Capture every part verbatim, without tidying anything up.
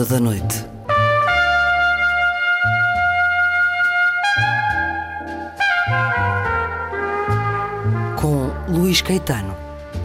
Ronda da Noite. Com Luís Caetano.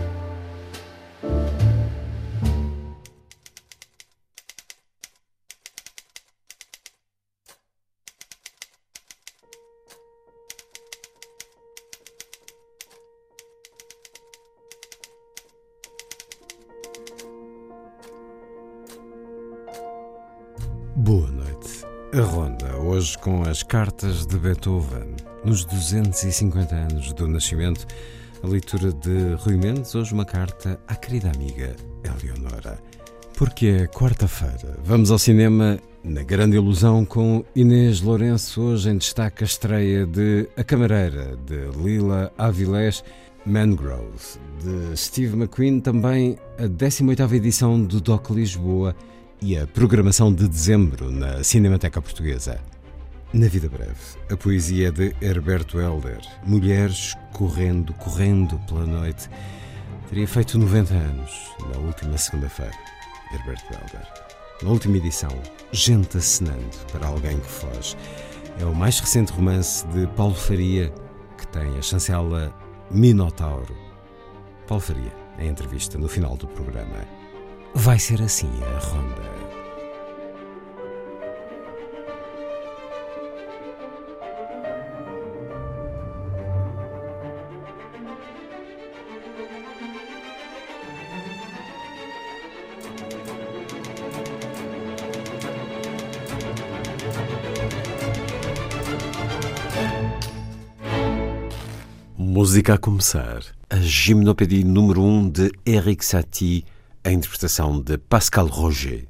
Boa noite. A Ronda, hoje com as cartas de Beethoven. Nos duzentos e cinquenta anos do nascimento, a leitura de Rui Mendes, hoje uma carta à querida amiga Eleonora. Porque é quarta-feira. Vamos ao cinema na Grande Ilusão com Inês Lourenço, hoje em destaque a estreia de A Camareira, de Lila Avilés, Mangrove, de Steve McQueen, também a décima oitava edição do Doc Lisboa e a programação de dezembro na Cinemateca Portuguesa. Na Vida Breve, a poesia de Herberto Helder, Mulheres correndo, correndo pela noite. Teria feito noventa anos na última segunda-feira, Herberto Helder. Na última edição, Gente acenando para alguém que foge. É o mais recente romance de Paulo Faria, que tem a chancela Minotauro. Paulo Faria, em entrevista no final do programa. Vai ser assim a Ronda. Música a começar. A Gymnopédie número um de Erik Satie, a interpretação de Pascal Roger.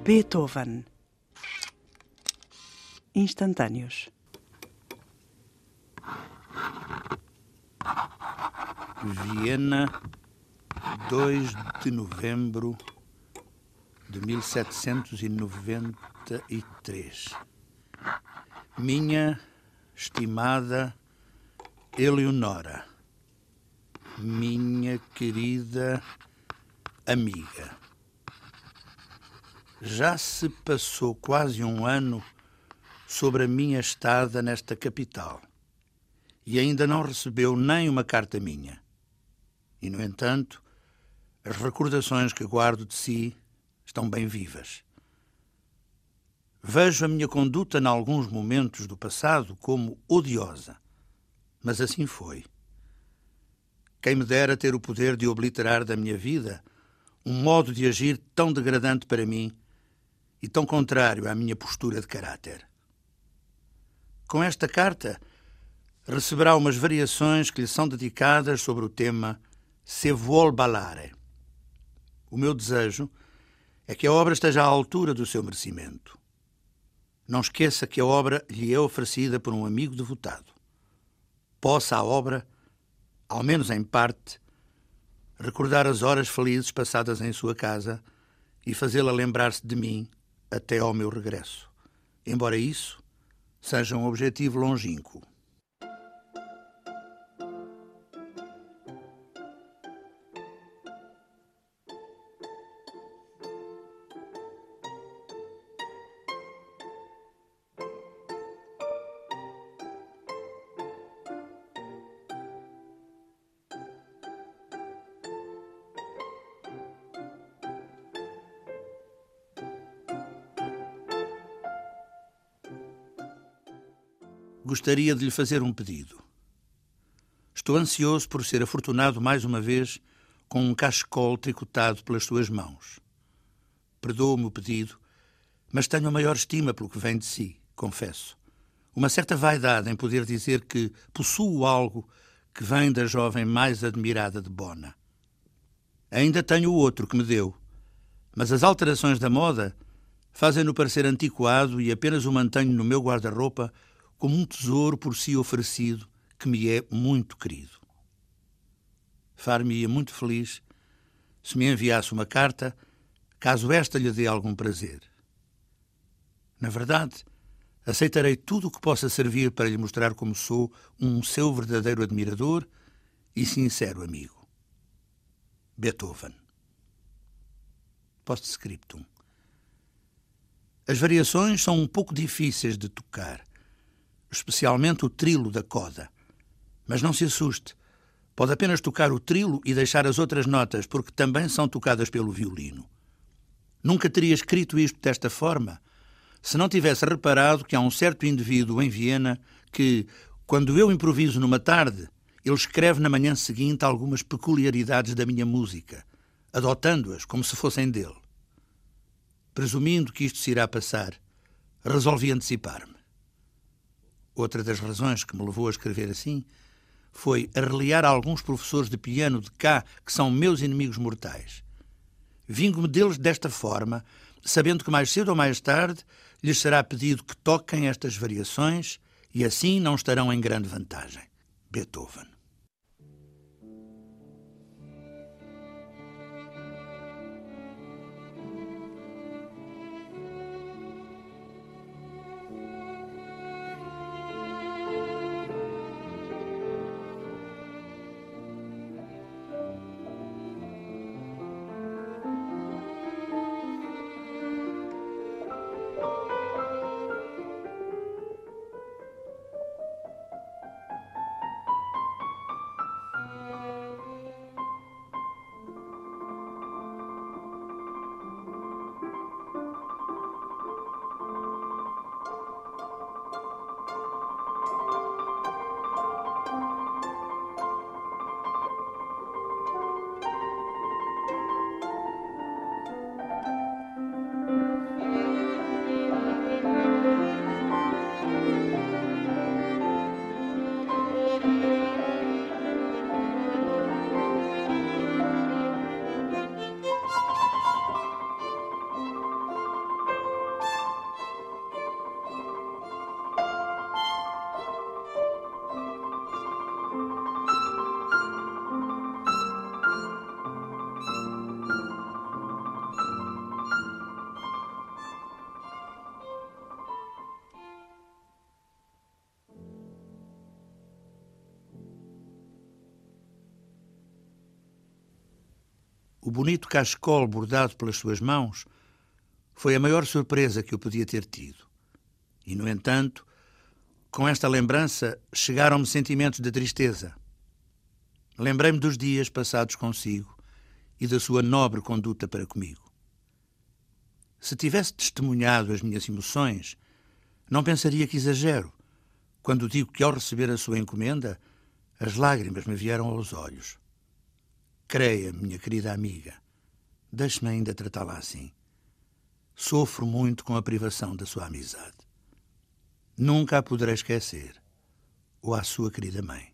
Beethoven. Instantâneos. Viena, dois de novembro de mil setecentos e noventa e três. Minha estimada Eleonora, minha querida amiga, já se passou quase um ano sobre a minha estada nesta capital e ainda não recebeu nem uma carta minha. E, no entanto, as recordações que guardo de si estão bem vivas. Vejo a minha conduta em alguns momentos do passado como odiosa, mas assim foi. Quem me dera ter o poder de obliterar da minha vida um modo de agir tão degradante para mim e tão contrário à minha postura de caráter. Com esta carta, receberá umas variações que lhe são dedicadas sobre o tema Se vuol ballare. O meu desejo é que a obra esteja à altura do seu merecimento. Não esqueça que a obra lhe é oferecida por um amigo devotado. Possa a obra, ao menos em parte, recordar as horas felizes passadas em sua casa e fazê-la lembrar-se de mim até ao meu regresso, embora isso seja um objetivo longínquo. Gostaria de lhe fazer um pedido. Estou ansioso por ser afortunado mais uma vez com um cachecol tricotado pelas suas mãos. Perdoa-me o pedido, mas tenho a maior estima pelo que vem de si, confesso. Uma certa vaidade em poder dizer que possuo algo que vem da jovem mais admirada de Bona. Ainda tenho o outro que me deu, mas as alterações da moda fazem-no parecer antiquado e apenas o mantenho no meu guarda-roupa como um tesouro por si oferecido que me é muito querido. Far-me-ia muito feliz se me enviasse uma carta, caso esta lhe dê algum prazer. Na verdade, aceitarei tudo o que possa servir para lhe mostrar como sou um seu verdadeiro admirador e sincero amigo. Beethoven. Post-scriptum. As variações são um pouco difíceis de tocar, especialmente o trilo da coda. Mas não se assuste. Pode apenas tocar o trilo e deixar as outras notas, porque também são tocadas pelo violino. Nunca teria escrito isto desta forma se não tivesse reparado que há um certo indivíduo em Viena que, quando eu improviso numa tarde, ele escreve na manhã seguinte algumas peculiaridades da minha música, adotando-as como se fossem dele. Presumindo que isto se irá passar, resolvi antecipar-me. Outra das razões que me levou a escrever assim foi arreliar a alguns professores de piano de cá que são meus inimigos mortais. Vingo-me deles desta forma, sabendo que mais cedo ou mais tarde lhes será pedido que toquem estas variações e assim não estarão em grande vantagem. Beethoven. o bonito cachecol bordado pelas suas mãos foi a maior surpresa que eu podia ter tido. E, no entanto, com esta lembrança chegaram-me sentimentos de tristeza. Lembrei-me dos dias passados consigo e da sua nobre conduta para comigo. Se tivesse testemunhado as minhas emoções, não pensaria que exagero quando digo que, ao receber a sua encomenda, as lágrimas me vieram aos olhos. Creia, minha querida amiga, deixe-me ainda tratá-la assim. Sofro muito com a privação da sua amizade. Nunca a poderei esquecer, ou à sua querida mãe.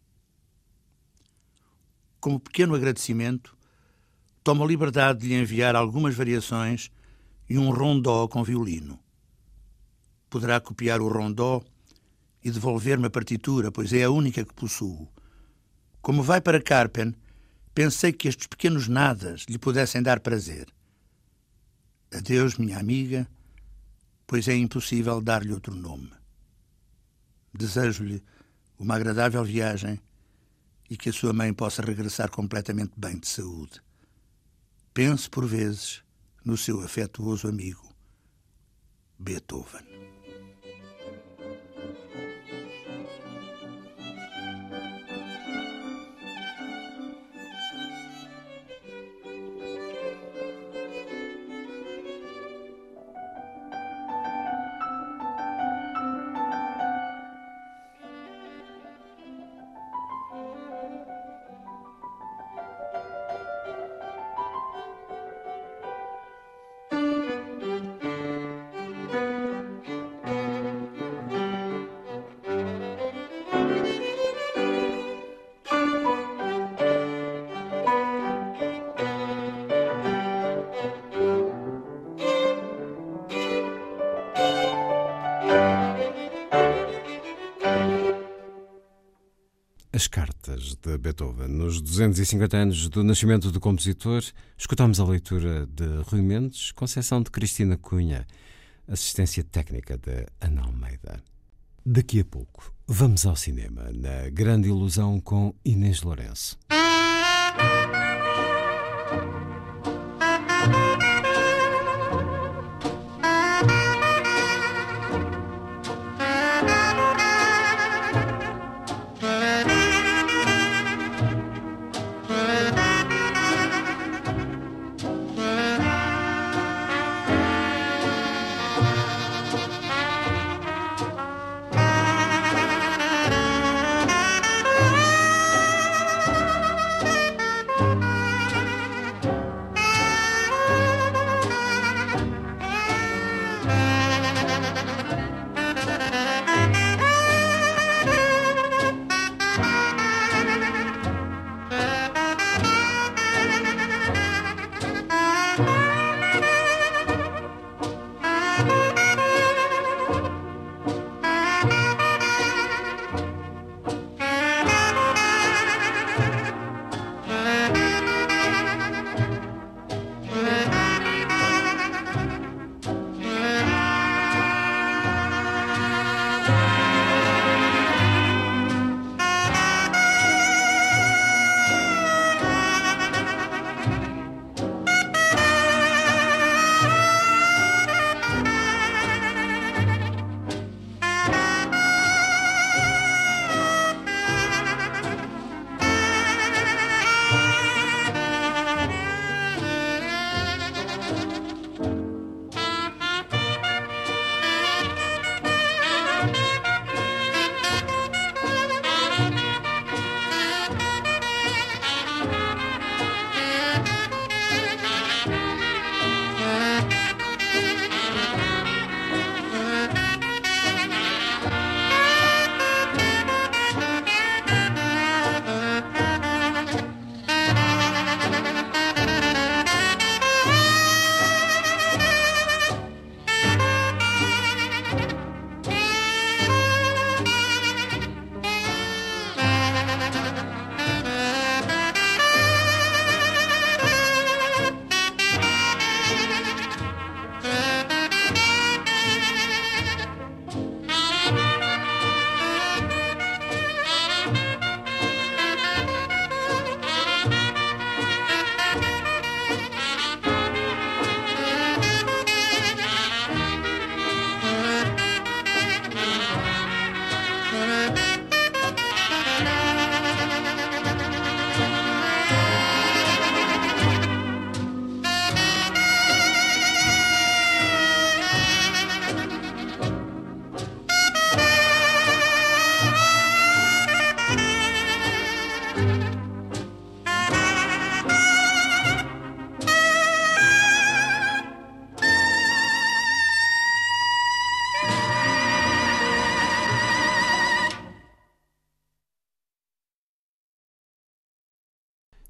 Como pequeno agradecimento, tomo a liberdade de lhe enviar algumas variações e um rondó com violino. Poderá copiar o rondó e devolver-me a partitura, pois é a única que possuo. Como vai para Karpen, pensei que estes pequenos nadas lhe pudessem dar prazer. Adeus, minha amiga, pois é impossível dar-lhe outro nome. Desejo-lhe uma agradável viagem e que a sua mãe possa regressar completamente bem de saúde. Penso, por vezes, no seu afetuoso amigo, Beethoven. As cartas de Beethoven. Nos duzentos e cinquenta anos do nascimento do compositor, escutamos a leitura de Rui Mendes, concessão de Cristina Cunha, assistência técnica de Ana Almeida. Daqui a pouco, vamos ao cinema, na Grande Ilusão com Inês Lourenço.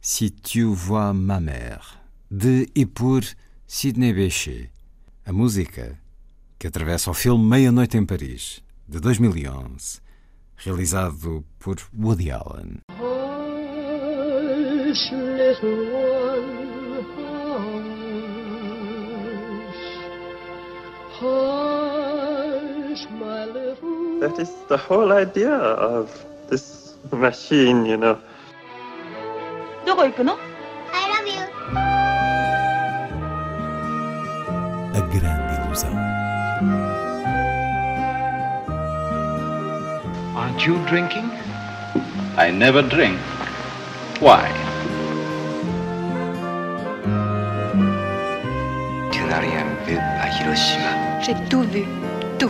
Si tu vois ma mère, de e por Sidney Bechet. A música que atravessa o filme Meia-Noite em Paris, de dois mil e onze, realizado por Woody Allen. Hush, little one, hush, hush, my little... That is the whole idea of this machine, you know. どこ行くの? I love you. A grande ilusão. Aren't you drinking? I never drink. Why? Tu n'as rien vu à Hiroshima. J'ai tout vu, tout.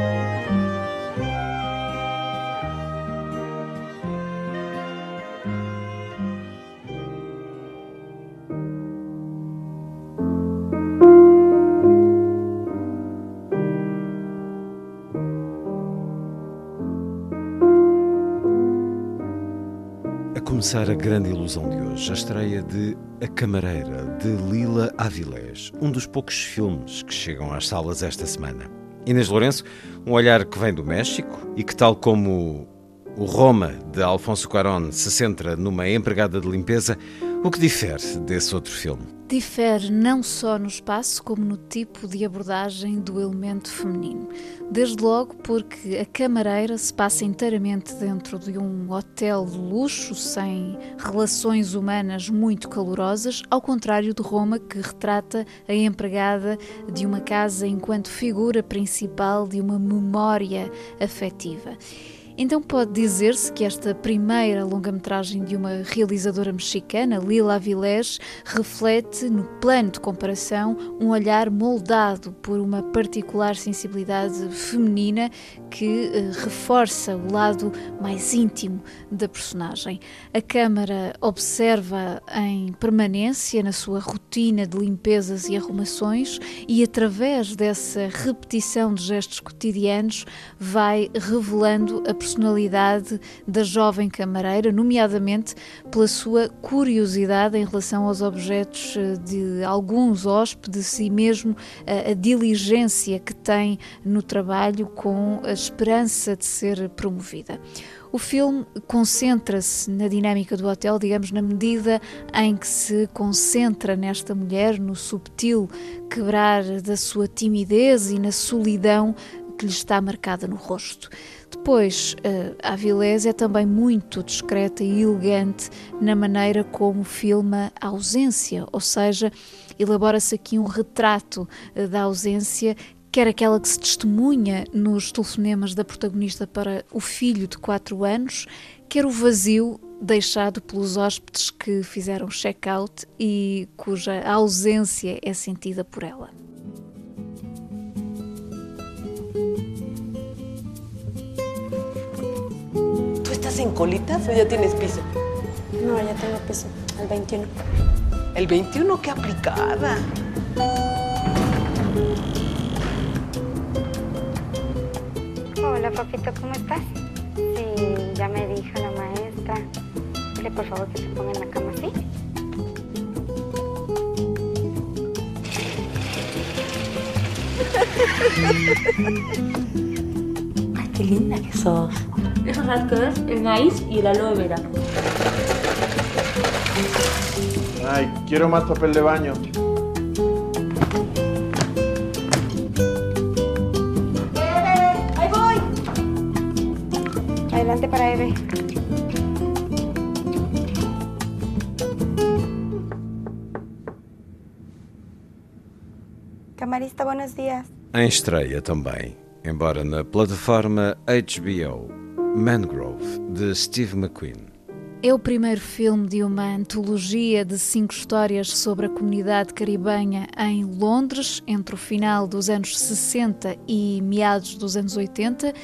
Começar a grande ilusão de hoje, a estreia de A Camareira, de Lila Avilés, um dos poucos filmes que chegam às salas esta semana. Inês Lourenço, um olhar que vem do México e que, tal como o Roma, de Alfonso Cuarón, se centra numa empregada de limpeza, o que difere desse outro filme? Difere não só no espaço, como no tipo de abordagem do elemento feminino. Desde logo porque A Camareira se passa inteiramente dentro de um hotel de luxo, sem relações humanas muito calorosas, ao contrário de Roma, que retrata a empregada de uma casa enquanto figura principal de uma memória afetiva. Então pode dizer-se que esta primeira longa-metragem de uma realizadora mexicana, Lila Avilés, reflete, no plano de comparação, um olhar moldado por uma particular sensibilidade feminina que eh, reforça o lado mais íntimo da personagem. A câmara observa em permanência na sua rotina de limpezas e arrumações e, através dessa repetição de gestos cotidianos, vai revelando a personalidade da jovem camareira, nomeadamente pela sua curiosidade em relação aos objetos de alguns hóspedes e mesmo a, a diligência que tem no trabalho, com a esperança de ser promovida. O filme concentra-se na dinâmica do hotel, digamos, na medida em que se concentra nesta mulher, no subtil quebrar da sua timidez e na solidão que lhe está marcada no rosto. Depois, a Avilés é também muito discreta e elegante na maneira como filma a ausência, ou seja, elabora-se aqui um retrato da ausência, quer aquela que se testemunha nos telefonemas da protagonista para o filho de quatro anos, quer o vazio deixado pelos hóspedes que fizeram check-out e cuja ausência é sentida por ela. ¿Estás en colitas o ya tienes piso? No, ya tengo piso, el veintiuno. ¿El veintiuno? ¡Qué aplicada! Hola, papito, ¿cómo estás? Sí, ya me dijo la maestra. Dile, por favor, que se ponga en la cama, ¿sí? Ay, qué linda que sos. Eso sabes qué es el maíz y el aloe vera. Ay, quiero más papel de baño. ¡Eve! ¡Ahí voy! Adelante para Eve. Camarista, buenos días. Em estreia também, embora na plataforma H B O, Mangrove, de Steve McQueen. É o primeiro filme de uma antologia de cinco histórias sobre a comunidade caribenha em Londres, entre o final dos anos sessenta e meados dos anos oitenta,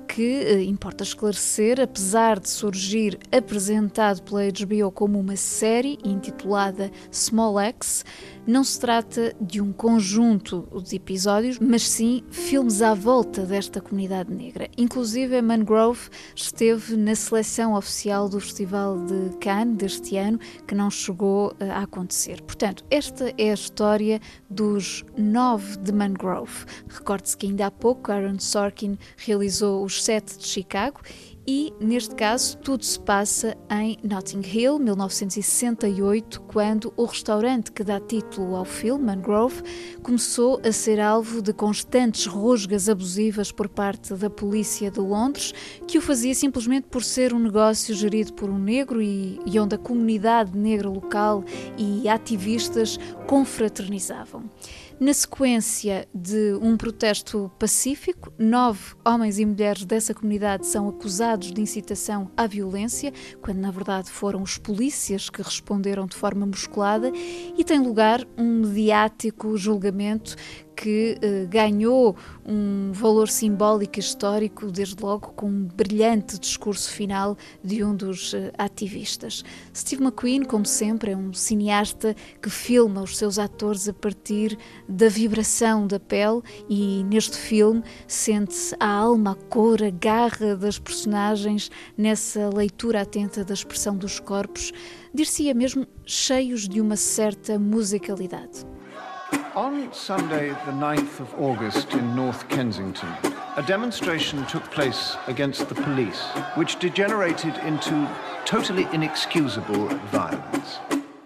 que, importa esclarecer, apesar de surgir apresentado pela H B O como uma série intitulada Small Axe, não se trata de um conjunto de episódios, mas sim filmes à volta desta comunidade negra. Inclusive, Mangrove esteve na seleção oficial do Festival de Cannes deste ano, que não chegou a acontecer. Portanto, esta é a história dos nove de Mangrove. Recorde-se que ainda há pouco Aaron Sorkin realizou os sete de Chicago e, neste caso, tudo se passa em Notting Hill, mil novecentos e sessenta e oito, quando o restaurante que dá título ao filme, Mangrove, começou a ser alvo de constantes rusgas abusivas por parte da polícia de Londres, que o fazia simplesmente por ser um negócio gerido por um negro e, e onde a comunidade negra local e ativistas confraternizavam. Na sequência de um protesto pacífico, nove homens e mulheres dessa comunidade são acusados de incitação à violência, quando na verdade foram os polícias que responderam de forma musculada, e tem lugar um mediático julgamento que eh, ganhou um valor simbólico e histórico, desde logo com um brilhante discurso final de um dos eh, ativistas. Steve McQueen, como sempre, é um cineasta que filma os seus atores a partir da vibração da pele, e neste filme sente-se a alma, a cor, a garra das personagens nessa leitura atenta da expressão dos corpos, dir-se-ia mesmo cheios de uma certa musicalidade. On Sunday, the ninth of August in North Kensington, a demonstration took place against the police, which degenerated into totally inexcusable violence.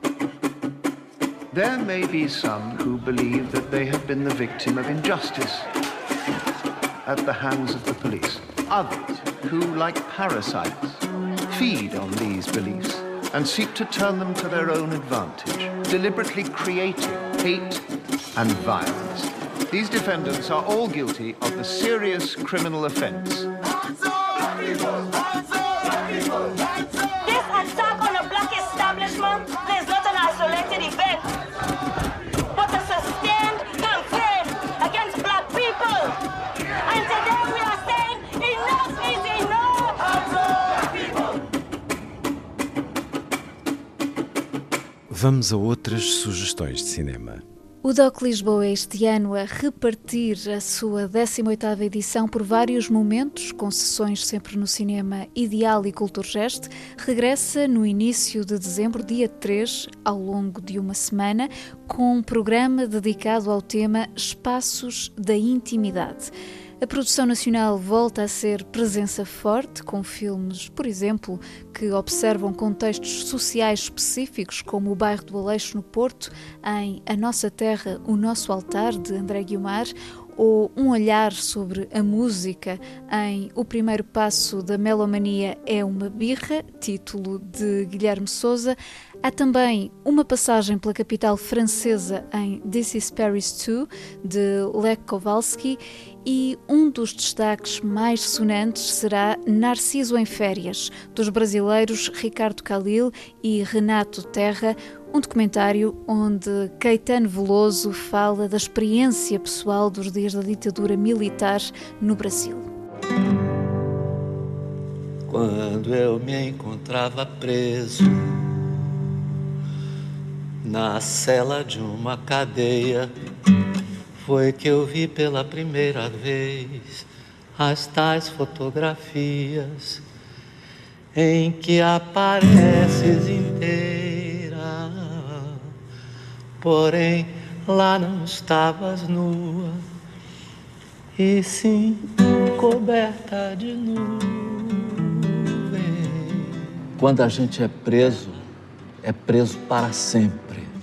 There may be some who believe that they have been the victim of injustice at the hands of the police. Others who, like parasites, feed on these beliefs and seek to turn them to their own advantage, deliberately creating hate and violence. These defendants are all guilty of the serious criminal offence. This attack on a black establishment is not an isolated event, but a sustained campaign against black people. And today we are saying enough is enough! Vamos a outras sugestões de cinema. O D O C Lisboa este ano a repartir a sua décima oitava edição por vários momentos, com sessões sempre no Cinema Ideal e Culturgest, regressa no início de dezembro, dia três, ao longo de uma semana, com um programa dedicado ao tema Espaços da Intimidade. A produção nacional volta a ser presença forte, com filmes, por exemplo, que observam contextos sociais específicos, como o bairro do Aleixo no Porto, em A Nossa Terra, o Nosso Altar, de André Guiomar, ou um olhar sobre a música em O Primeiro Passo da Melomania é uma Birra, título de Guilherme Sousa. Há também uma passagem pela capital francesa em This is Paris two, de Lech Kowalski, e um dos destaques mais sonantes será Narciso em Férias, dos brasileiros Ricardo Khalil e Renato Terra, um documentário onde Caetano Veloso fala da experiência pessoal dos dias da ditadura militar no Brasil. Quando eu me encontrava preso na cela de uma cadeia, foi que eu vi pela primeira vez as tais fotografias em que apareces inteira, porém lá não estavas nua, e sim coberta de nuvem. Quando a gente é preso, é preso para sempre.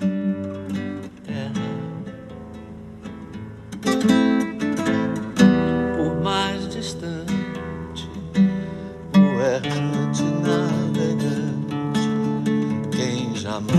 Por mais distante, o errante navegante, quem jamais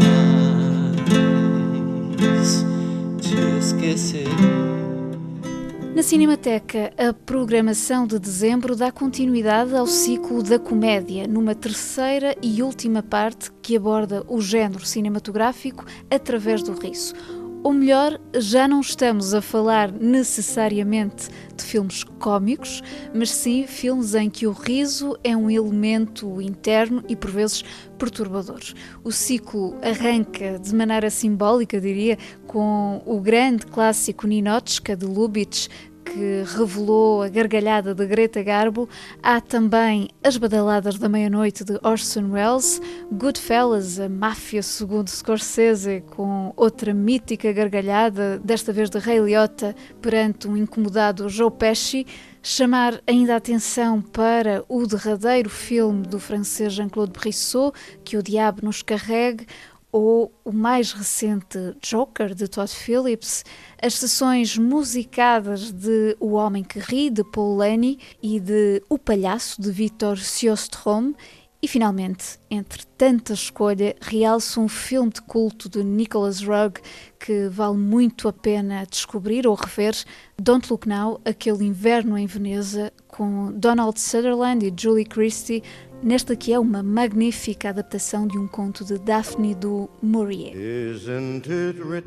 te esquecer. Na Cinemateca, a programação de dezembro dá continuidade ao ciclo da comédia, numa terceira e última parte que aborda o género cinematográfico através do riso. Ou melhor, já não estamos a falar necessariamente de filmes cómicos, mas sim filmes em que o riso é um elemento interno e por vezes perturbador. O ciclo arranca de maneira simbólica, diria, com o grande clássico Ninotchka de Lubitsch, que revelou a gargalhada de Greta Garbo. Há também As Badaladas da Meia-Noite de Orson Welles, Goodfellas, a máfia segundo Scorsese, com outra mítica gargalhada, desta vez de Ray Liotta perante um incomodado Joe Pesci. Chamar ainda a atenção para o derradeiro filme do francês Jean-Claude Brissot, Que o Diabo nos Carregue, ou o mais recente Joker, de Todd Phillips, as sessões musicadas de O Homem que Ri, de Paul Leni, e de O Palhaço, de Victor Sjöström. E, finalmente, entre tanta escolha, realço um filme de culto de Nicholas Roeg que vale muito a pena descobrir ou rever, Don't Look Now, Aquele Inverno em Veneza, com Donald Sutherland e Julie Christie, nesta que é uma magnífica adaptação de um conto de Daphne du Maurier. Isn't it rich?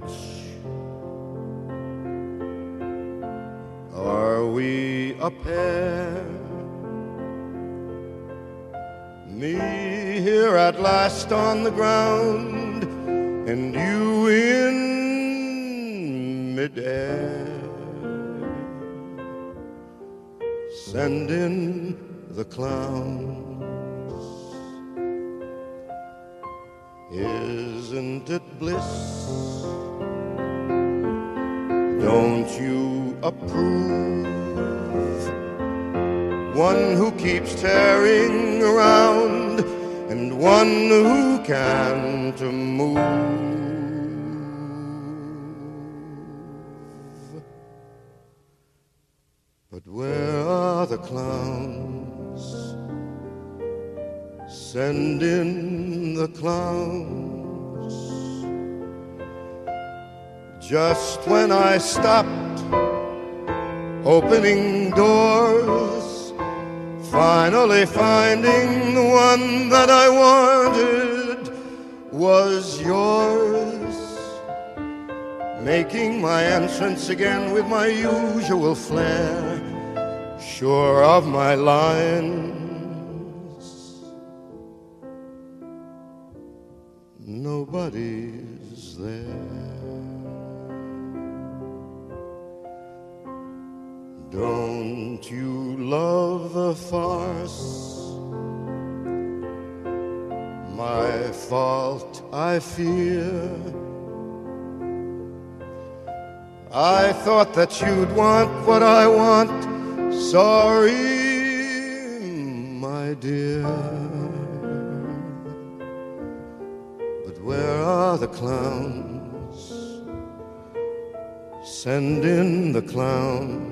Are we a pair? Me here at last on the ground, and you in midair. Send in the clowns. Isn't it bliss? Don't you approve? One who keeps tearing around, and one who can't move. But where are the clowns? Send in the clowns. Just when I stopped opening doors, finally finding the one that I wanted was yours, making my entrance again with my usual flair, sure of my lines. Nobody's there. Don't you love a farce? My fault, I fear. I thought that you'd want what I want. Sorry, my dear. But where are the clowns? Send in the clowns.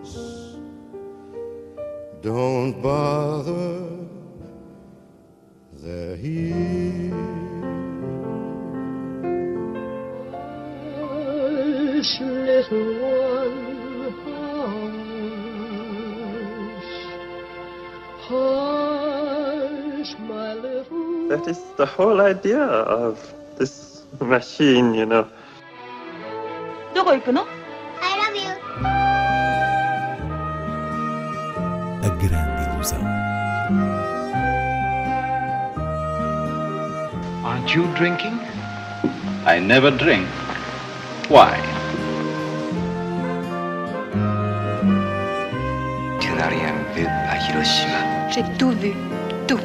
Don't bother, they're here. Hush, little one, hush, hush, my little. That is the whole idea of this machine, you know. どこ行くの? I love you. A grande ilusão. Aren't you drinking? I never drink. Why? Tu n'as rien vu à Hiroshima. J'ai tout vu, tout.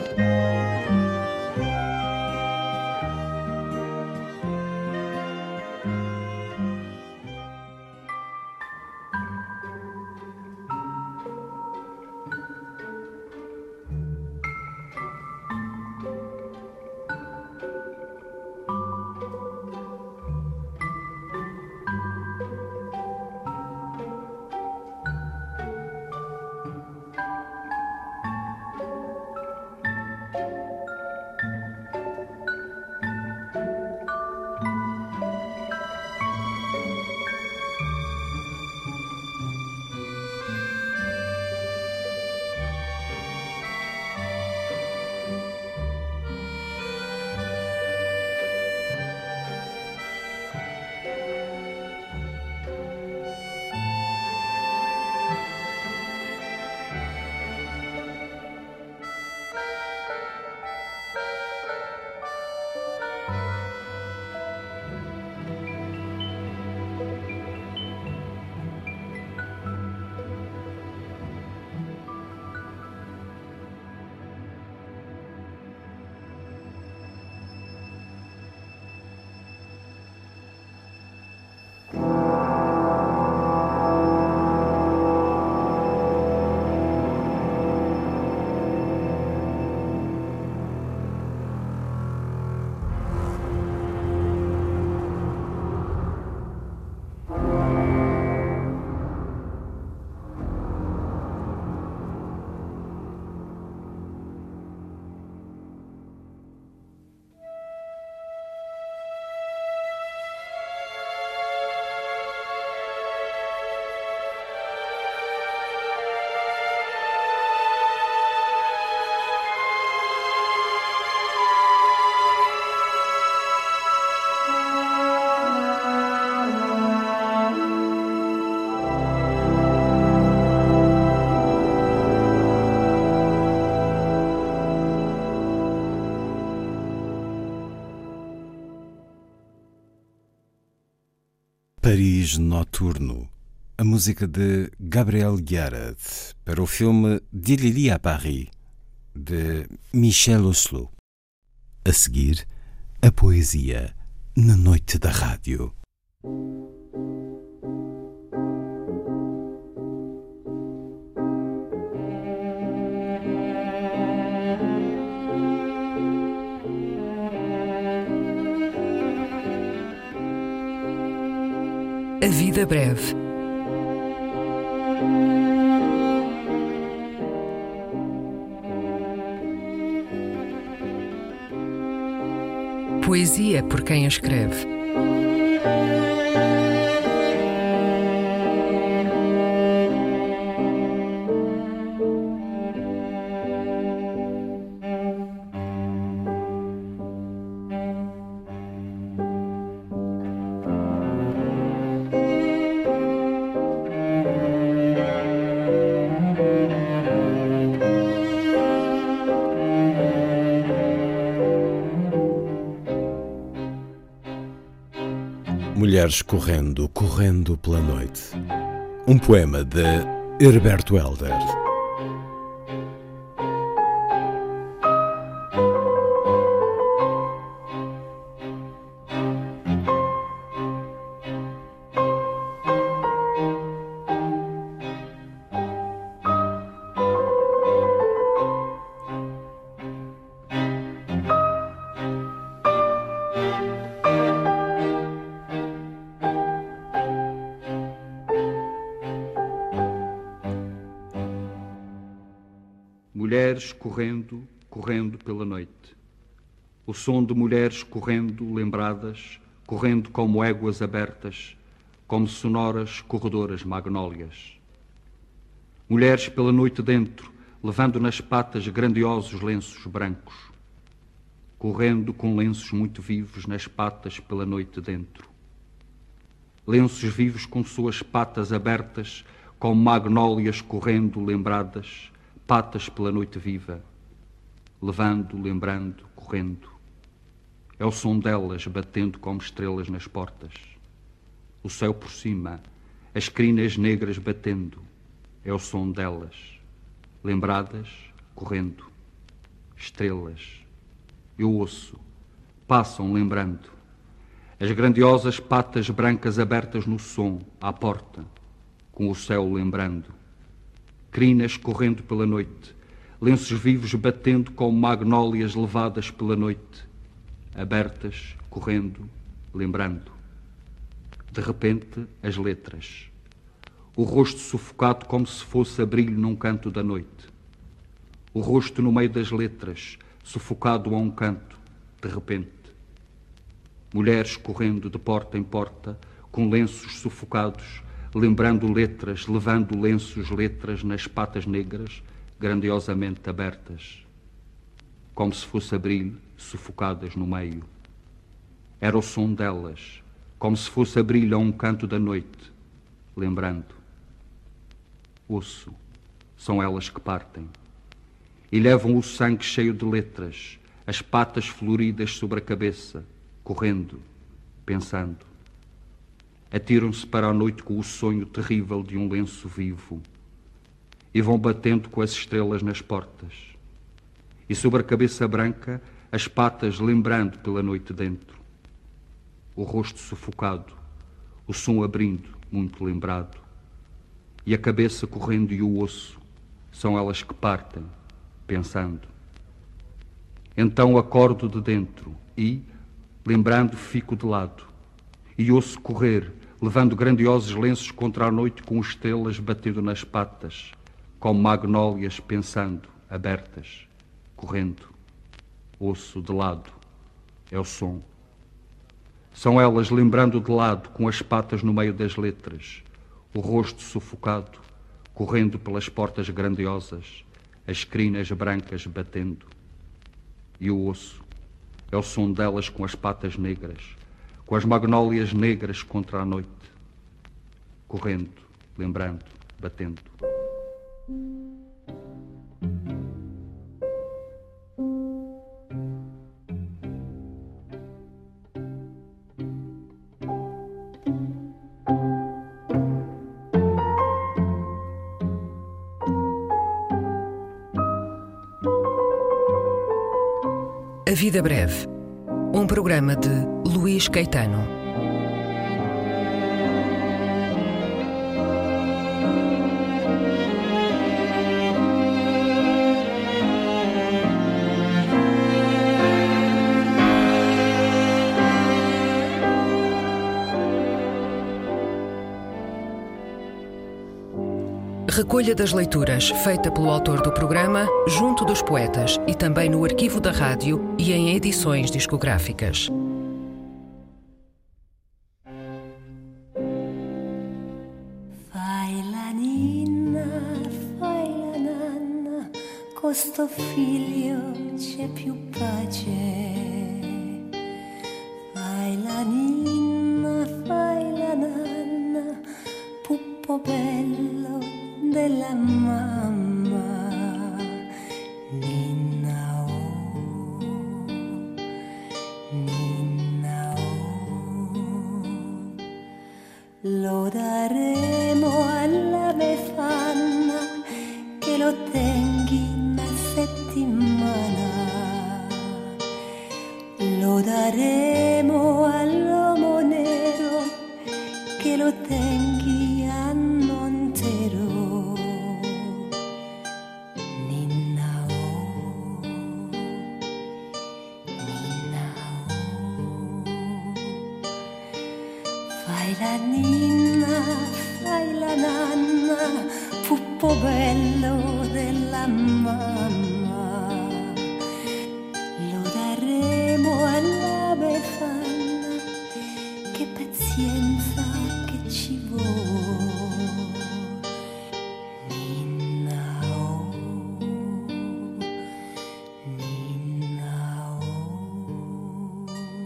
Paris Noturno, a música de Gabriel Yared para o filme De Lili à Paris, de Michel Oslo. A seguir, a poesia na noite da rádio. A vida breve. Poesia por quem a escreve. Mulheres correndo, correndo pela noite. Um poema de Herberto Helder. Mulheres correndo, correndo pela noite. O som de mulheres correndo, lembradas, correndo como éguas abertas, como sonoras corredoras magnólias. Mulheres pela noite dentro, levando nas patas grandiosos lenços brancos. Correndo com lenços muito vivos nas patas pela noite dentro. Lenços vivos com suas patas abertas, como magnólias correndo, lembradas, patas pela noite viva, levando, lembrando, correndo. É o som delas batendo como estrelas nas portas. O céu por cima, as crinas negras batendo. É o som delas, lembradas, correndo. Estrelas, eu ouço, passam lembrando. As grandiosas patas brancas abertas no som, à porta, com o céu lembrando. Crinas correndo pela noite, lenços vivos batendo como magnólias levadas pela noite, abertas, correndo, lembrando. De repente, as letras. O rosto sufocado como se fosse a brilho num canto da noite. O rosto no meio das letras, sufocado a um canto, de repente. Mulheres correndo de porta em porta, com lenços sufocados, lembrando letras, levando lenços, letras nas patas negras, grandiosamente abertas, como se fosse a brilho, sufocadas no meio. Era o som delas, como se fosse a brilho a um canto da noite, lembrando. Ouço, são elas que partem, e levam o sangue cheio de letras, as patas floridas sobre a cabeça, correndo, pensando. Atiram-se para a noite com o sonho terrível de um lenço vivo e vão batendo com as estrelas nas portas. E sobre a cabeça branca, as patas lembrando pela noite dentro. O rosto sufocado, o som abrindo, muito lembrado. E a cabeça correndo e o osso, são elas que partem, pensando. Então acordo de dentro e, lembrando, fico de lado. E ouço correr, levando grandiosos lenços contra a noite com estrelas batendo nas patas, como magnólias pensando, abertas, correndo. Ouço de lado, é o som. São elas lembrando de lado, com as patas no meio das letras, o rosto sufocado, correndo pelas portas grandiosas, as crinas brancas batendo. E o osso, é o som delas com as patas negras, com as magnólias negras contra a noite, correndo, lembrando, batendo. A Vida Breve, um programa de Luís Caetano. Recolha das leituras feita pelo autor do programa, junto dos poetas e também no arquivo da rádio e em edições discográficas. Fai la ninna, fai la nanna, costo figlio c'è più pace. Fai la ninna, fai la nanna, puppo bello della mamma, ninna oh, ninna oh, lo daremo alla Befana che lo tenghi una settimana, lo daremo all'uomo nero che lo tenghi anno intero. Fai la ninna, fai la nanna, puppo bello della mamma, lo daremo alla Befana, che pazienza che ci vuole. Ninna oh, ninna oh.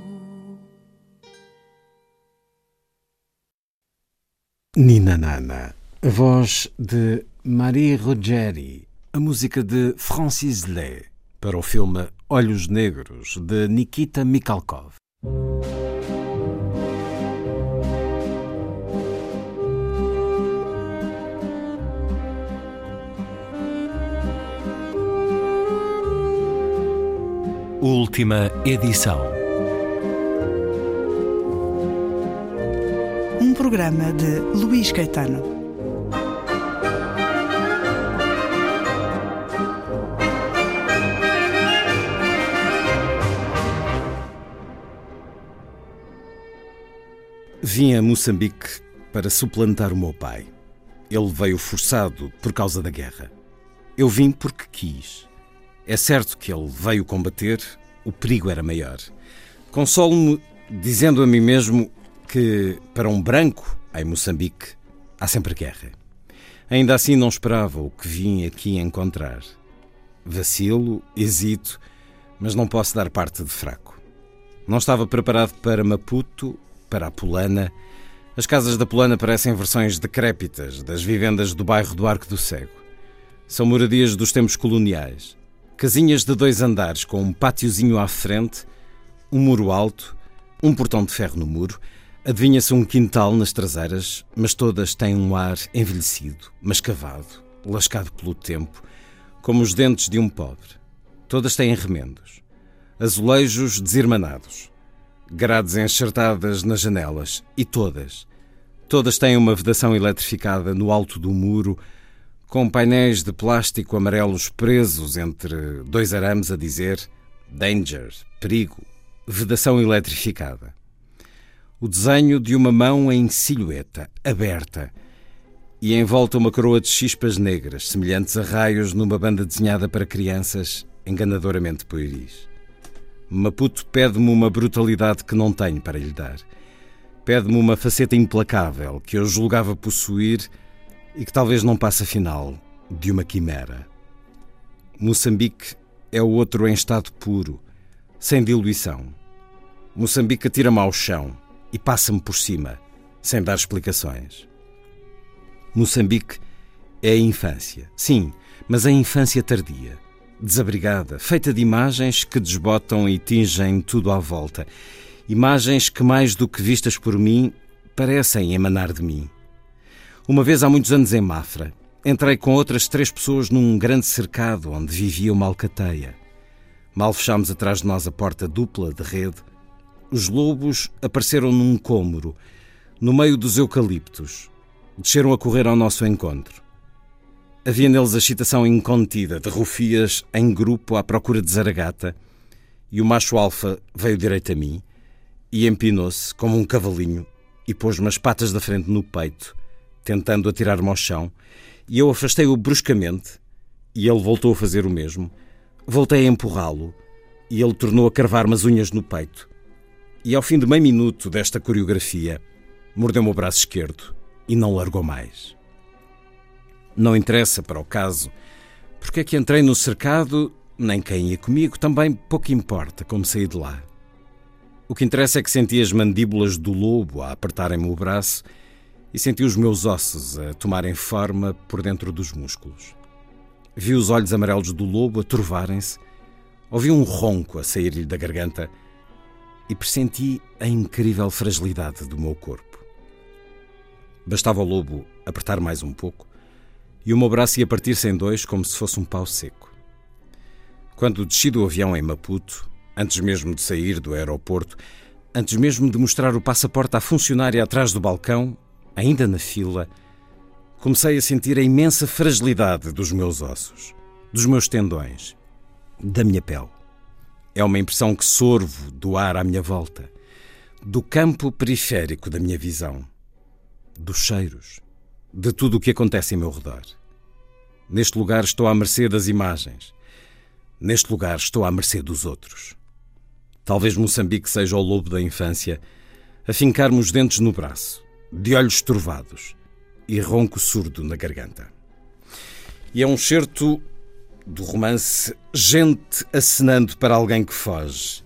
Ninna Nana, a voz de Marie Roggeri, a música de Francis Lay, para o filme Olhos Negros, de Nikita Mikhalkov. Última edição. Um programa de Luís Caetano. Vim a Moçambique para suplantar o meu pai. Ele veio forçado por causa da guerra. Eu vim porque quis. É certo que ele veio combater, o perigo era maior. Consolo-me dizendo a mim mesmo que, para um branco, em Moçambique, há sempre guerra. Ainda assim não esperava o que vim aqui encontrar. Vacilo, hesito, mas não posso dar parte de fraco. Não estava preparado para Maputo, para a Pulana. As casas da Pulana parecem versões decrépitas das vivendas do bairro do Arco do Cego. São moradias dos tempos coloniais. Casinhas de dois andares com um pátiozinho à frente, um muro alto, um portão de ferro no muro. Adivinha-se um quintal nas traseiras, mas todas têm um ar envelhecido, mascavado, lascado pelo tempo, como os dentes de um pobre. Todas têm remendos, azulejos desirmanados, grades enxertadas nas janelas e todas, todas têm uma vedação eletrificada no alto do muro, com painéis de plástico amarelos presos entre dois arames a dizer Danger, perigo, vedação eletrificada. O desenho de uma mão em silhueta, aberta, e em volta uma coroa de chispas negras, semelhantes a raios numa banda desenhada para crianças, enganadoramente pueris. Maputo pede-me uma brutalidade que não tenho para lhe dar. Pede-me uma faceta implacável que eu julgava possuir e que talvez não passe afinal de uma quimera. Moçambique é o outro em estado puro, sem diluição. Moçambique atira-me ao chão e passa-me por cima, sem dar explicações. Moçambique é a infância, sim, mas a infância tardia, desabrigada, feita de imagens que desbotam e tingem tudo à volta. Imagens que, mais do que vistas por mim, parecem emanar de mim. Uma vez, há muitos anos, em Mafra, entrei com outras três pessoas num grande cercado onde vivia uma alcateia. Mal fechámos atrás de nós a porta dupla de rede, os lobos apareceram num cômoro, no meio dos eucaliptos. Desceram a correr ao nosso encontro. Havia neles a excitação incontida de rufias em grupo à procura de zaragata, e o macho alfa veio direito a mim e empinou-se como um cavalinho e pôs-me as patas da frente no peito, tentando atirar-me ao chão, e eu afastei-o bruscamente e ele voltou a fazer o mesmo. Voltei a empurrá-lo e ele tornou a cravar-me as unhas no peito. E ao fim de meio minuto desta coreografia, mordeu-me o braço esquerdo e não largou mais. Não interessa para o caso porque é que entrei no cercado, nem quem ia comigo, também pouco importa como saí de lá. O que interessa é que senti as mandíbulas do lobo a apertarem-me o braço e senti os meus ossos a tomarem forma por dentro dos músculos. Vi os olhos amarelos do lobo a turvarem-se, ouvi um ronco a sair-lhe da garganta e pressenti a incrível fragilidade do meu corpo. Bastava o lobo apertar mais um pouco e o meu braço ia partir-se em dois como se fosse um pau seco. Quando desci do avião em Maputo, antes mesmo de sair do aeroporto, antes mesmo de mostrar o passaporte à funcionária atrás do balcão, ainda na fila, comecei a sentir a imensa fragilidade dos meus ossos, dos meus tendões, da minha pele. É uma impressão que sorvo do ar à minha volta, do campo periférico da minha visão, dos cheiros, de tudo o que acontece em meu redor. Neste lugar estou à mercê das imagens. Neste lugar estou à mercê dos outros. Talvez Moçambique seja o lobo da infância, a fincar-me os dentes no braço, de olhos turvados e ronco surdo na garganta. E é um certo do romance Gente Acenando para Alguém que Foge.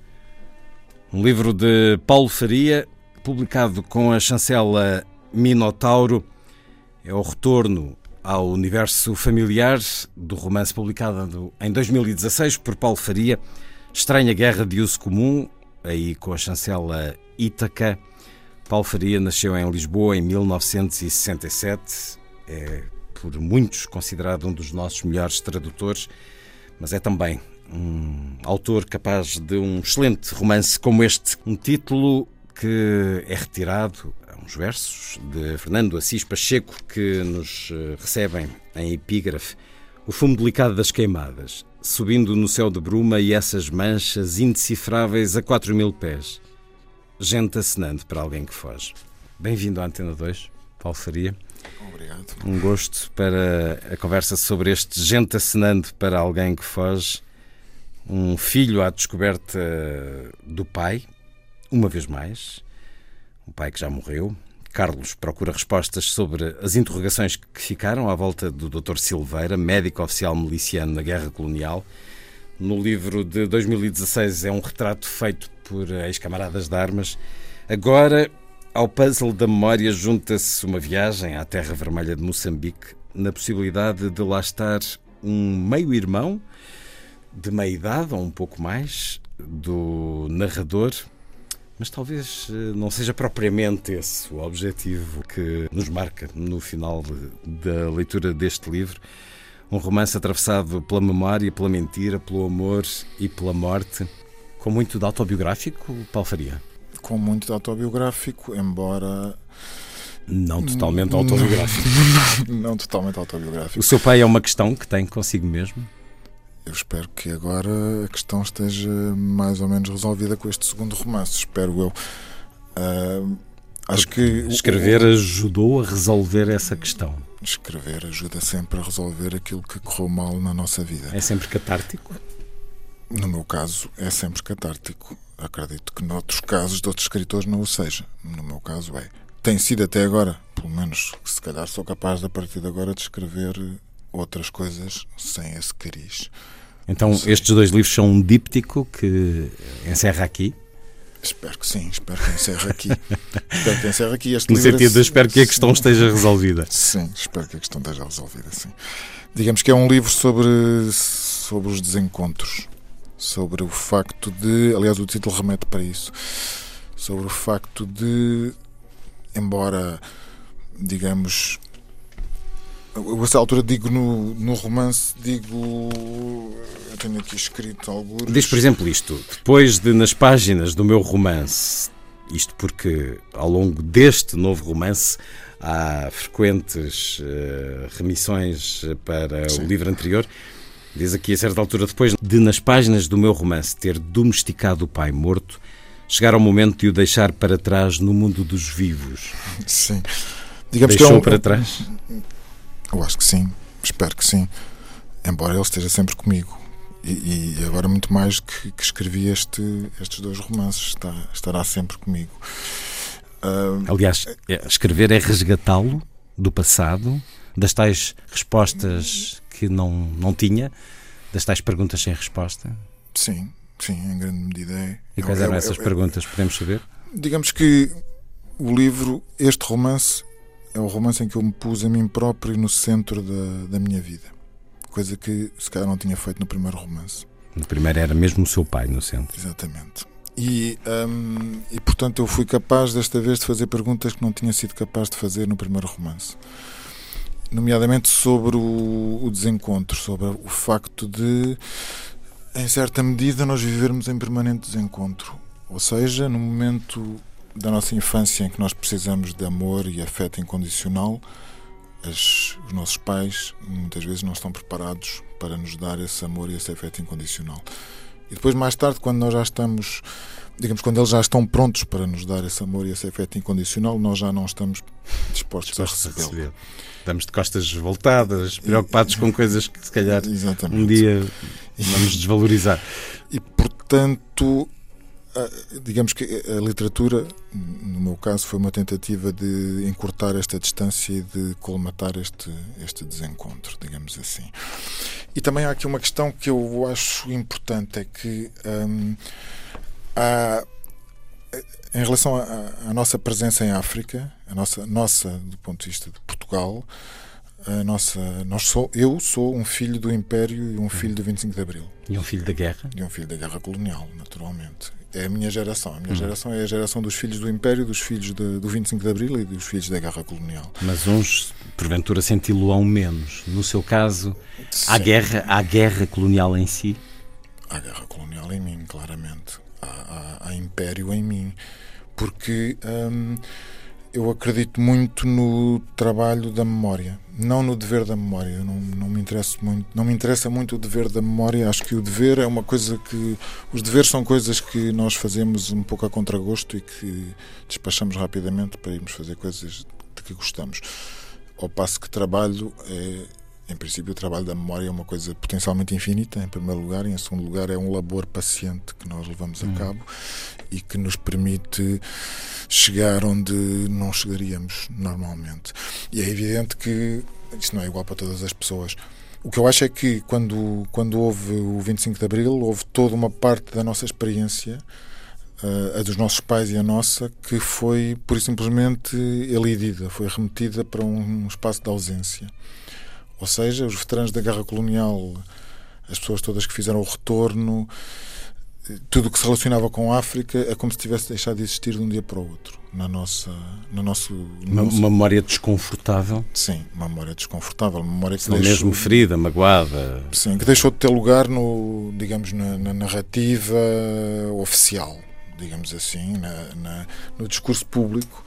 Um livro de Paulo Faria, publicado com a chancela Minotauro. É o retorno ao universo familiar do romance publicado em dois mil e dezasseis por Paulo Faria, Estranha Guerra de Uso Comum, aí com a chancela Ítaca. Paulo Faria nasceu em Lisboa em mil novecentos e sessenta e sete, é por muitos considerado um dos nossos melhores tradutores, mas é também um autor capaz de um excelente romance como este, um título que é retirado, uns versos de Fernando Assis Pacheco que nos recebem em epígrafe: o fumo delicado das queimadas, subindo no céu de bruma e essas manchas indecifráveis a quatro mil pés. Gente acenando para alguém que foge. Bem-vindo à Antena dois, Paulo Faria. Obrigado. Um gosto para a conversa sobre este Gente acenando para alguém que foge. Um filho à descoberta do pai, uma vez mais. Um pai que já morreu. Carlos procura respostas sobre as interrogações que ficaram à volta do doutor Silveira, médico oficial miliciano na Guerra Colonial. No livro de dois mil e dezasseis é um retrato feito por ex-camaradas de armas. Agora, ao puzzle da memória junta-se uma viagem à Terra Vermelha de Moçambique, na possibilidade de lá estar um meio-irmão, de meia idade ou um pouco mais, do narrador. Mas talvez não seja propriamente esse o objetivo que nos marca no final da leitura deste livro. Um romance atravessado pela memória, pela mentira, pelo amor e pela morte. Com muito de autobiográfico, Paulo Faria? Com muito de autobiográfico, embora... Não totalmente autobiográfico. Não, não totalmente autobiográfico. O seu pai é uma questão que tem consigo mesmo? Eu espero que agora a questão esteja mais ou menos resolvida com este segundo romance, espero eu. Uh, acho que escrever o, ajudou a resolver essa questão. Escrever ajuda sempre a resolver aquilo que correu mal na nossa vida. É sempre catártico? No meu caso, é sempre catártico. Acredito que noutros casos de outros escritores não o seja. No meu caso é. Tem sido até agora, pelo menos, se calhar sou capaz de, a partir de agora, de escrever outras coisas sem esse cariz. Então estes dois livros são um díptico que encerra aqui? Espero que sim, espero que encerre aqui. espero que encerre aqui este no livro. No sentido de espero que a questão sim. esteja resolvida. Sim, espero que a questão esteja resolvida, sim. Digamos que é um livro sobre, sobre os desencontros, sobre o facto de, aliás o título remete para isso, sobre o facto de, embora, digamos... Eu, a essa altura digo no, no romance, digo eu tenho aqui escrito alguns. Diz, por exemplo, isto. Depois de, nas páginas do meu romance, isto porque ao longo deste novo romance há frequentes uh, remissões para Sim. o livro anterior. Diz aqui, a certa altura, depois de, nas páginas do meu romance, ter domesticado o pai morto, chegar ao momento de o deixar para trás no mundo dos vivos. Sim. Digamos Deixou que é um, para trás? Eu acho que sim. Espero que sim. Embora ele esteja sempre comigo. E, e agora muito mais que, que escrevi este, estes dois romances. Está, estará sempre comigo. Uh, Aliás, escrever é resgatá-lo do passado, das tais respostas que não, não tinha, das tais perguntas sem resposta? Sim, sim, em grande medida é. E quais eram é, essas é, perguntas, podemos saber? Digamos que o livro, este romance, é o romance em que eu me pus a mim próprio no centro da, da minha vida. Coisa que se calhar não tinha feito no primeiro romance. No primeiro era mesmo o seu pai no centro. Exatamente. E, hum, e portanto eu fui capaz desta vez de fazer perguntas que não tinha sido capaz de fazer no primeiro romance. Nomeadamente sobre o, o desencontro, sobre o facto de, em certa medida, nós vivermos em permanente desencontro. Ou seja, no momento da nossa infância em que nós precisamos de amor e afeto incondicional, as, os nossos pais muitas vezes não estão preparados para nos dar esse amor e esse afeto incondicional. E depois, mais tarde, quando nós já estamos, digamos, quando eles já estão prontos para nos dar esse amor e esse afeto incondicional, nós já não estamos dispostos, dispostos a recebê-lo. Receber. Estamos de costas voltadas, preocupados e, com coisas que se calhar exatamente. Um dia vamos desvalorizar. E, portanto, digamos que a literatura, no meu caso, foi uma tentativa de encurtar esta distância e de colmatar este, este desencontro, digamos assim. E também há aqui uma questão que eu acho importante, é que hum, há, em relação à nossa presença em África, a nossa, nossa do ponto de vista de Portugal, a nossa, nós sou, eu sou um filho do Império e um filho do vinte e cinco de Abril. E um filho da guerra? E um filho da guerra colonial, naturalmente. É a minha geração. A minha uhum. geração é a geração dos filhos do Império, dos filhos de, do vinte e cinco de Abril e dos filhos da guerra colonial. Mas uns, porventura, senti-lo-ão menos. No seu caso, há guerra, há guerra colonial em si? Há guerra colonial em mim, claramente. Há, há, há império em mim. Porque hum, eu acredito muito no trabalho da memória, não no dever da memória. Eu não, não me interessa muito, não me interessa muito o dever da memória. Acho que o dever é uma coisa que... Os deveres são coisas que nós fazemos um pouco a contragosto e que despachamos rapidamente para irmos fazer coisas de que gostamos. Ao passo que trabalho é... Em princípio, o trabalho da memória é uma coisa potencialmente infinita, em primeiro lugar, e em segundo lugar é um labor paciente que nós levamos a cabo e que nos permite chegar onde não chegaríamos normalmente. E é evidente que isto não é igual para todas as pessoas. O que eu acho é que quando, quando houve o vinte e cinco de Abril, houve toda uma parte da nossa experiência, a dos nossos pais e a nossa, que foi pura e simplesmente elidida, foi remetida para um espaço de ausência. Ou seja, os veteranos da guerra colonial, as pessoas todas que fizeram o retorno, tudo o que se relacionava com a África é como se tivesse deixado de existir de um dia para o outro na nossa, no nosso, no uma, nosso... uma memória desconfortável. Sim, uma memória desconfortável, uma memória que deixou... mesmo ferida, magoada. Sim, que deixou de ter lugar no, digamos, na, na narrativa oficial, digamos assim, na, na, no discurso público.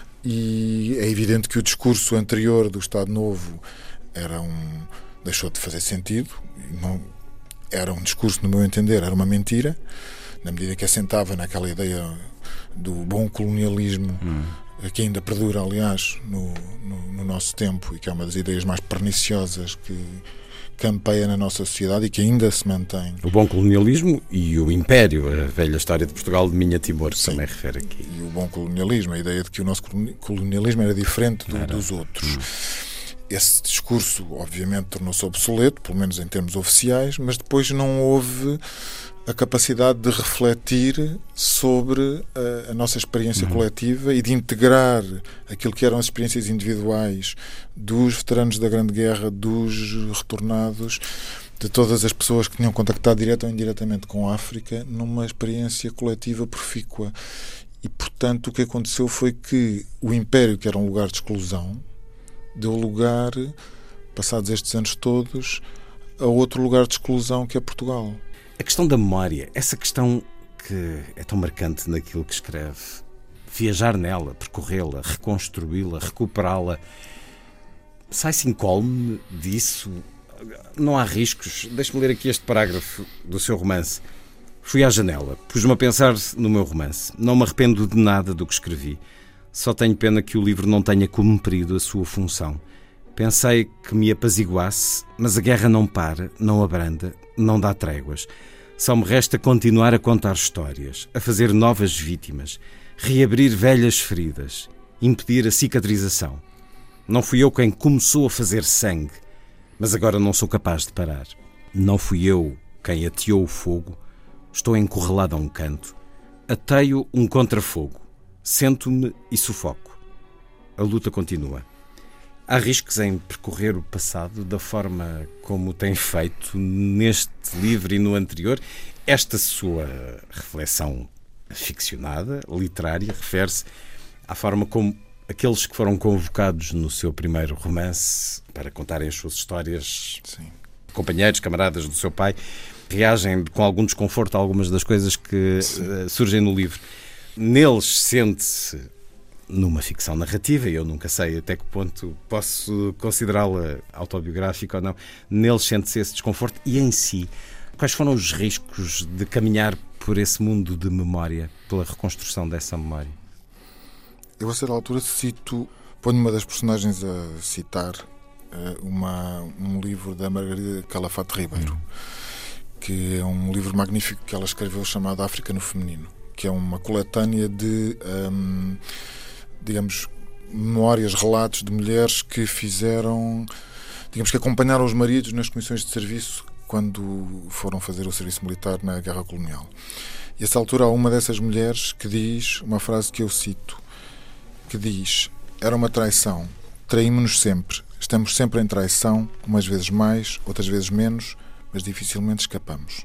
E é evidente que o discurso anterior do Estado Novo era um, deixou de fazer sentido. Não, era um discurso, no meu entender, era uma mentira, na medida que assentava naquela ideia do bom colonialismo, hum. que ainda perdura, aliás, no, no, no nosso tempo, e que é uma das ideias mais perniciosas que campeia na nossa sociedade e que ainda se mantém. O bom colonialismo e o império, a velha história de Portugal de Minha Timor, que também refere aqui. E o bom colonialismo, a ideia de que o nosso colonialismo era diferente do, era. dos outros. Hum. Esse discurso, obviamente, tornou-se obsoleto, pelo menos em termos oficiais, mas depois não houve a capacidade de refletir sobre a, a nossa experiência uhum. coletiva e de integrar aquilo que eram as experiências individuais dos veteranos da Grande Guerra, dos retornados, de todas as pessoas que tinham contactado direto ou indiretamente com a África, numa experiência coletiva profícua. E, portanto, o que aconteceu foi que o Império, que era um lugar de exclusão, deu lugar, passados estes anos todos, a outro lugar de exclusão que é Portugal. A questão da memória, essa questão que é tão marcante naquilo que escreve, viajar nela, percorrê-la, reconstruí-la, recuperá-la, sai-se incólume disso? Não há riscos? Deixe-me ler aqui este parágrafo do seu romance. Fui à janela, pus-me a pensar no meu romance. Não me arrependo de nada do que escrevi. Só tenho pena que o livro não tenha cumprido a sua função. Pensei que me apaziguasse, mas a guerra não para, não abranda, não dá tréguas. Só me resta continuar a contar histórias, a fazer novas vítimas, reabrir velhas feridas, impedir a cicatrização. Não fui eu quem começou a fazer sangue, mas agora não sou capaz de parar. Não fui eu quem ateou o fogo. Estou encurralado a um canto. Ateio um contrafogo. Sento-me e sufoco. A luta continua. Há riscos em percorrer o passado da forma como tem feito neste livro e no anterior. Esta sua reflexão ficcionada, literária, refere-se à forma como aqueles que foram convocados no seu primeiro romance para contarem as suas histórias, sim, companheiros, camaradas do seu pai, reagem com algum desconforto a algumas das coisas que uh, surgem no livro. Neles sente-se numa ficção narrativa, e eu nunca sei até que ponto posso considerá-la autobiográfica ou não, neles sente-se esse desconforto. E em si, quais foram os riscos de caminhar por esse mundo de memória, pela reconstrução dessa memória? Eu, a certa altura, cito, ponho uma das personagens a citar uh, uma, um livro da Margarida Calafate Ribeiro, que é um livro magnífico que ela escreveu chamado África no Feminino, que é uma coletânea de, um, digamos, memórias, relatos de mulheres que fizeram, digamos, que acompanharam os maridos nas comissões de serviço quando foram fazer o serviço militar na Guerra Colonial. E a essa altura há uma dessas mulheres que diz uma frase que eu cito, que diz: era uma traição, traímos-nos sempre, estamos sempre em traição, umas vezes mais, outras vezes menos, mas dificilmente escapamos.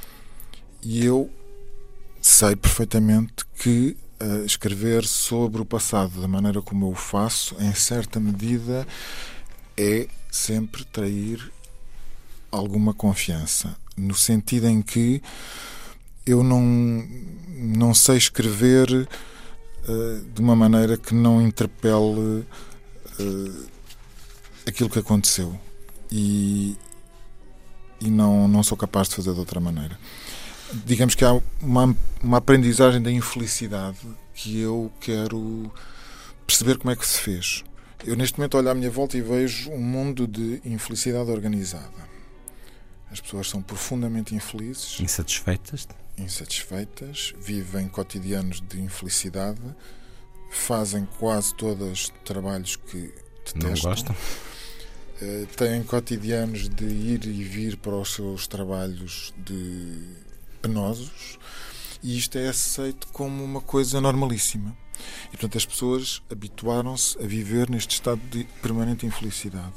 E eu sei perfeitamente que uh, escrever sobre o passado da maneira como eu o faço, em certa medida, é sempre trair alguma confiança, no sentido em que eu não, não sei escrever uh, de uma maneira que não interpele uh, aquilo que aconteceu, e, e não, não sou capaz de fazer de outra maneira. Digamos que há uma, uma aprendizagem da infelicidade que eu quero perceber como é que se fez. Eu neste momento olho à minha volta e vejo um mundo de infelicidade organizada. As pessoas são profundamente infelizes. Insatisfeitas. Insatisfeitas, vivem cotidianos de infelicidade, fazem quase todas trabalhos que detestam. Não gostam. Uh, têm cotidianos de ir e vir para os seus trabalhos de penosos, e isto é aceito como uma coisa normalíssima. E, portanto, as pessoas habituaram-se a viver neste estado de permanente infelicidade.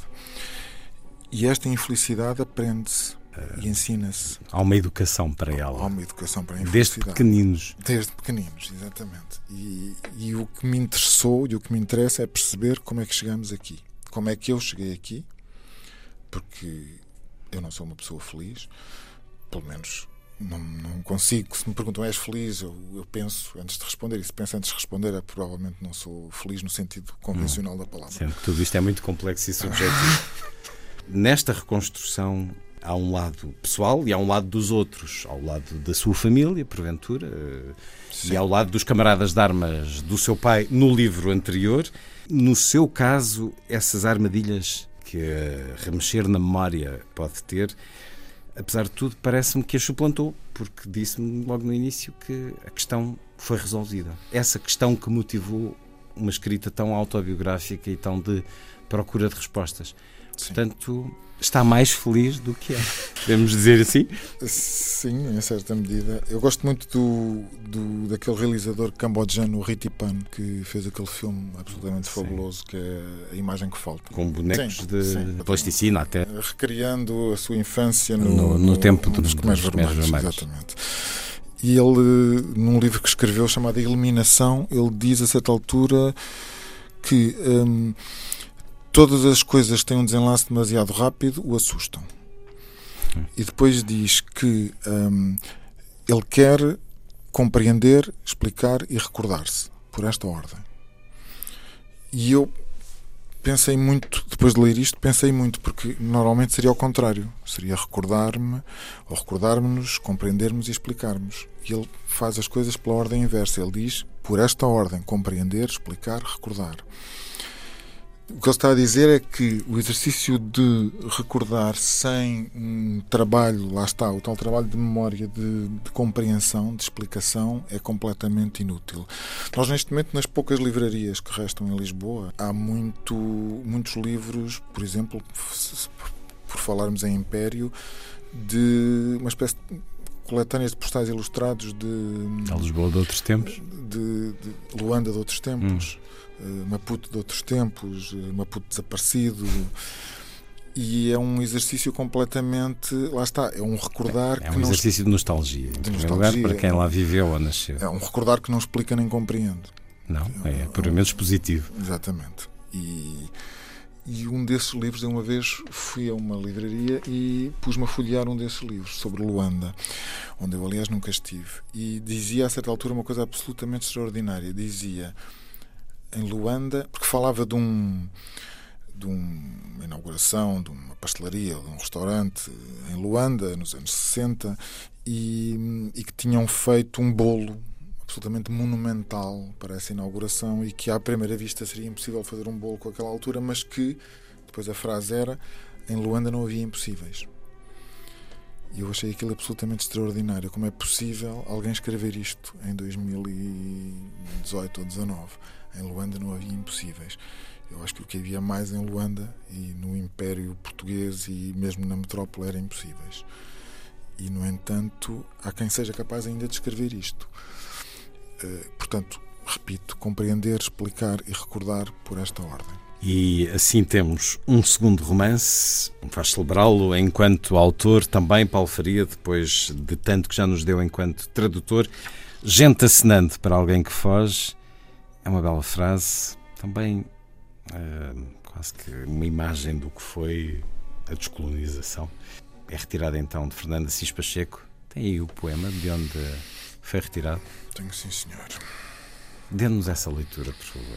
E esta infelicidade aprende-se uh, e ensina-se. Há uma educação para ela. Há uma educação para a infelicidade. Desde pequeninos. Desde pequeninos, exatamente. E, e o que me interessou e o que me interessa é perceber como é que chegamos aqui. Como é que eu cheguei aqui, porque eu não sou uma pessoa feliz, pelo menos não, não consigo. Se me perguntam, és feliz? Eu, eu penso antes de responder, e se penso antes de responder, é provavelmente não sou feliz no sentido convencional hum, da palavra. Sendo que tudo isto é muito complexo e subjetivo. Nesta reconstrução há um lado pessoal e há um lado dos outros. Ao lado da sua família, porventura, Sim. e ao lado dos camaradas de armas do seu pai no livro anterior. No seu caso, essas armadilhas que a remexer na memória pode ter, apesar de tudo, parece-me que a suplantou, porque disse-me logo no início que a questão foi resolvida. Essa questão que motivou uma escrita tão autobiográfica e tão de procura de respostas. Sim. Portanto, está mais feliz do que é. Podemos dizer assim? Sim, em certa medida. Eu gosto muito do, do, daquele realizador cambodjano, Ritipan, que fez aquele filme absolutamente fabuloso, sim, que é A Imagem que Falta. Com bonecos sim, de sim, plasticina até. Recriando a sua infância no, no, no tempo no, dos Khmers Vermelhos. Exatamente. E ele, num livro que escreveu chamado Eliminação, ele diz a certa altura que hum, todas as coisas que têm um desenlace demasiado rápido o assustam. E depois diz que hum, ele quer compreender, explicar e recordar-se, por esta ordem. E eu pensei muito, depois de ler isto, pensei muito, porque normalmente seria ao contrário. Seria recordar-me, ou recordar-me-nos, compreendermos e explicarmos. E ele faz as coisas pela ordem inversa. Ele diz, por esta ordem, compreender, explicar, recordar. O que ele está a dizer é que o exercício de recordar sem um trabalho, lá está, o tal trabalho de memória, de, de compreensão, de explicação, é completamente inútil. Nós, neste momento, nas poucas livrarias que restam em Lisboa, há muito, muitos livros, por exemplo, por falarmos em Império, de uma espécie de coletâneas de postais ilustrados de... A Lisboa de outros tempos? De, de Luanda de outros tempos. Hum. Maputo de outros tempos, Maputo desaparecido, e é um exercício completamente, lá está, é um recordar é um que não exercício de nostalgia, de em primeiro nostalgia, lugar, para quem lá viveu ou nasceu. É um recordar que não explica nem compreende. Não, é puramente expositivo. Exatamente. E, e um desses livros, eu uma vez fui a uma livraria e pus-me a folhear um desses livros sobre Luanda, onde eu aliás nunca estive, e dizia a certa altura uma coisa absolutamente extraordinária. Dizia em Luanda, porque falava de um de uma inauguração de uma pastelaria, de um restaurante em Luanda nos anos sessenta, e, e que tinham feito um bolo absolutamente monumental para essa inauguração, e que à primeira vista seria impossível fazer um bolo com aquela altura, mas que depois a frase era: em Luanda não havia impossíveis. E eu achei aquilo absolutamente extraordinário. Como é possível alguém escrever isto em dois mil e dezoito ou dezanove? Em Luanda não havia impossíveis. Eu acho que o que havia mais em Luanda e no Império Português e mesmo na metrópole era impossíveis. E, no entanto, há quem seja capaz ainda de escrever isto. Uh, portanto, repito, compreender, explicar e recordar por esta ordem. E assim temos um segundo romance, faz celebrá-lo enquanto autor também, Paulo Faria, depois de tanto que já nos deu enquanto tradutor. Gente acenando para alguém que foge. É uma bela frase, também uh, quase que uma imagem do que foi a descolonização. É retirada então de Fernando Assis Pacheco. Tem aí o poema de onde foi retirado? Tenho, sim, senhor. Dê-nos essa leitura, por favor.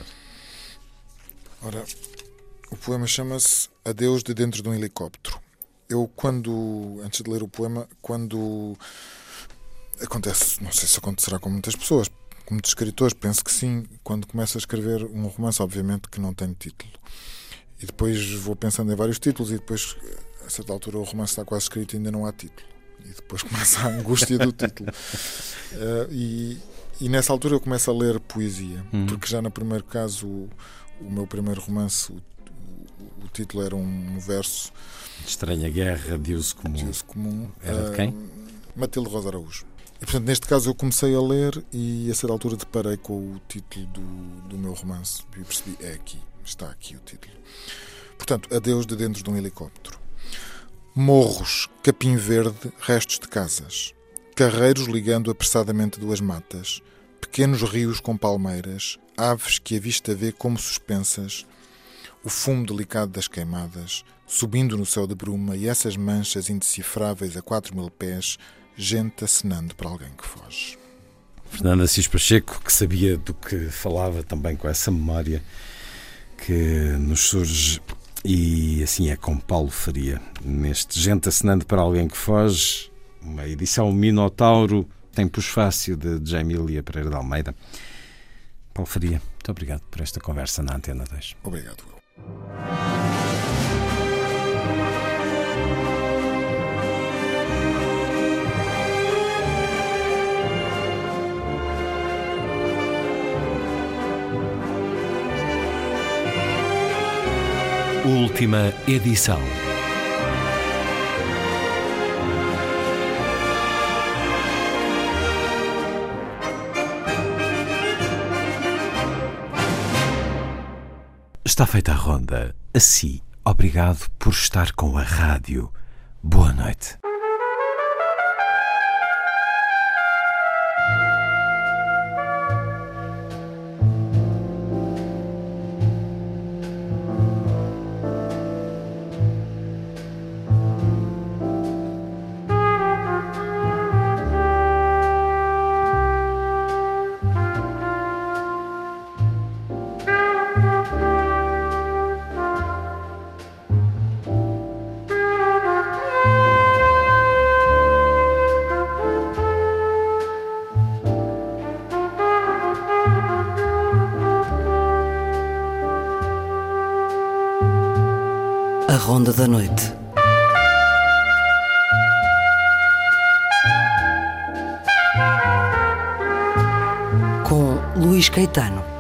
Ora, o poema chama-se Adeus de Dentro de um Helicóptero. Eu, quando, antes de ler o poema, quando acontece, não sei se acontecerá com muitas pessoas, com muitos escritores, penso que sim, quando começo a escrever um romance, obviamente que não tem título. E depois vou pensando em vários títulos, e depois, a certa altura, o romance está quase escrito e ainda não há título. E depois começa a angústia do título. Uh, e, e nessa altura eu começo a ler poesia, hum. porque já no primeiro caso, o, o meu primeiro romance, o, o, o título era um, um verso... Estranha Guerra, de Uso Comum. De Uso Comum. Era de quem? Uh, Matilde Rosa Araújo. E, portanto, neste caso eu comecei a ler e a certa altura deparei com o título do, do meu romance e percebi, é aqui, está aqui o título. Portanto, Adeus de Dentro de um Helicóptero. Morros, capim verde, restos de casas, carreiros ligando apressadamente duas matas, pequenos rios com palmeiras, aves que a vista vê como suspensas, o fumo delicado das queimadas, subindo no céu de bruma, e essas manchas indecifráveis a quatro mil pés, gente acenando para alguém que foge. Fernando Assis Pacheco, que sabia do que falava, também com essa memória que nos surge, e assim é com Paulo Faria, neste Gente acenando para alguém que foge, uma edição Minotauro, tem pós-fácil de Jamília Pereira de Almeida. Paulo Faria, muito obrigado por esta conversa na Antena dois. Obrigado, Will. Última edição. Está feita a ronda. Assim, obrigado por estar com a rádio. Boa noite. Ronda da Noite. Com Luís Caetano.